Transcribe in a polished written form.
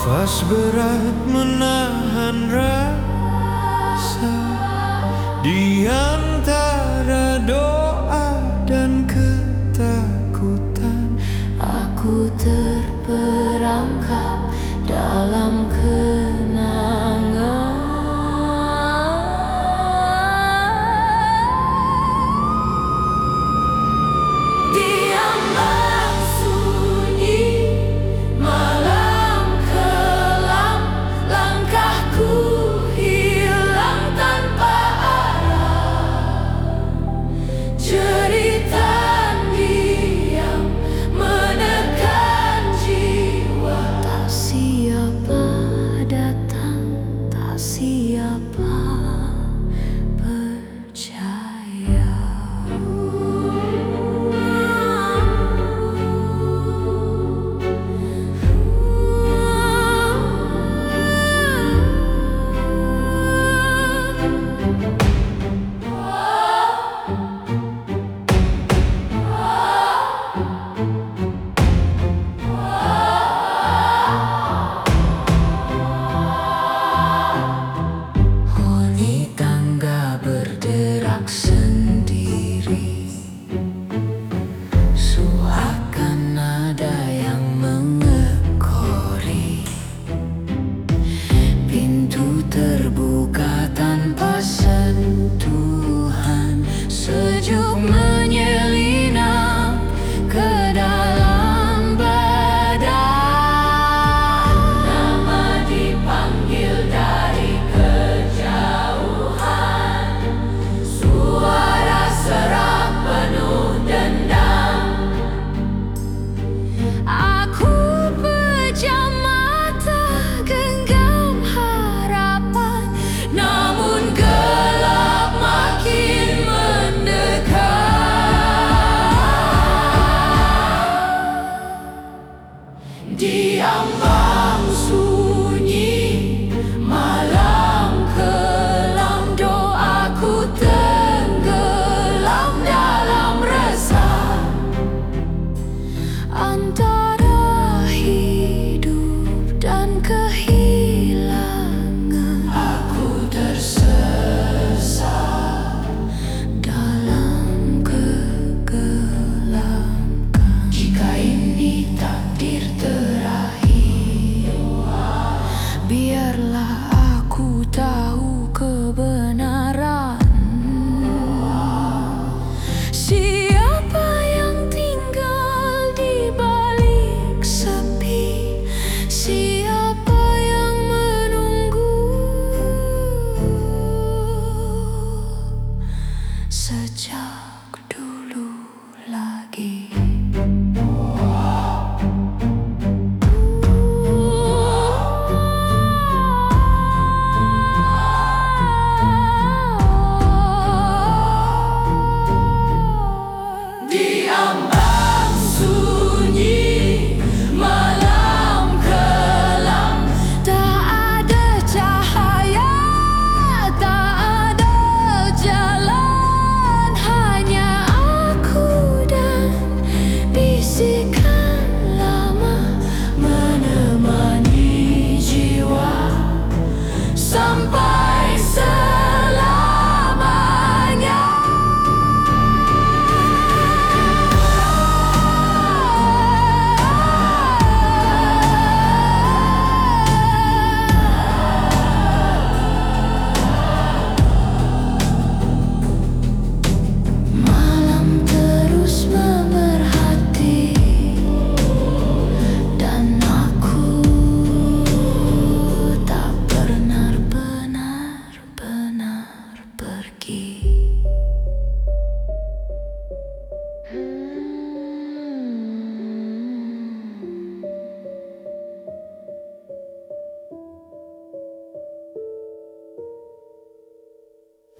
Nafas berat menahan rasa di antara doa dan ketakutan. Aku terperangkap dalam kenangan. Diambang sunyi malam kelam, langkahku hilang tanpa arah. Jeritan diam menekan jiwa. Tak siapa datang, tak siapa percaya. Huni tangga berderak sendiri, suakan nada yang mengekori. Pintu terbuka tanpa sentuhan, sejuk menyelinap ke dalam badan. Nama dipanggil dari kejauhan, suara serak penuh dendam. Aku pejam mata, genggam harapan, namun gelap makin mendekat. Diambang sunyi malam kelam, doaku tenggelam dalam resah. Antara hidup dan kehilangan, aku tersesat dalam kegelapan. Jika ini tak